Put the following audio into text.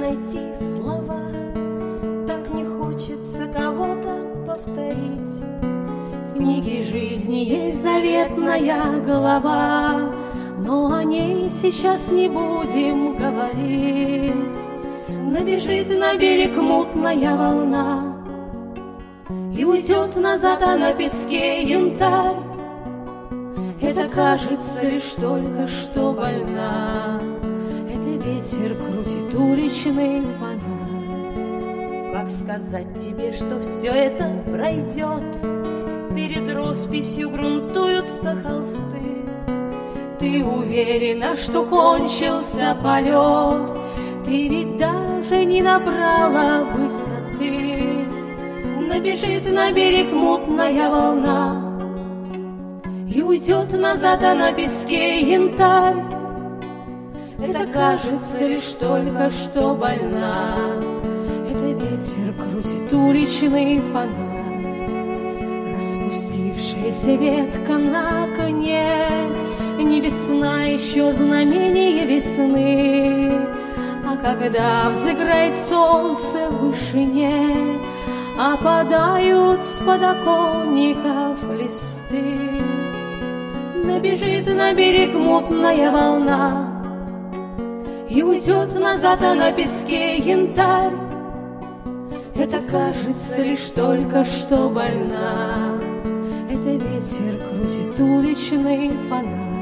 найти слова, так не хочется кого-то повторить. В книге жизни есть заветная глава, но о ней сейчас не будем говорить. Набежит на берег мутная волна, и уйдет назад, а на песке янтарь. Это кажется лишь только что больна, это ветер крутит уличный фонарь. Как сказать тебе, что все это пройдет? Перед росписью грунтуются холсты. Ты уверена, что кончился полет? Ты ведь даже не набрала высоты. Набежит на берег мутная волна, и уйдет назад, а на песке янтарь. Это кажется лишь только что больна, это ветер крутит уличный фонарь. Распустившаяся ветка на коне, не весна еще, знамение весны. А когда взыграет солнце в вышине, опадают с подоконников листы. Набежит на берег мутная волна, и уйдет назад, а на песке янтарь. Это кажется лишь только что больна, это ветер крутит уличный фонарь.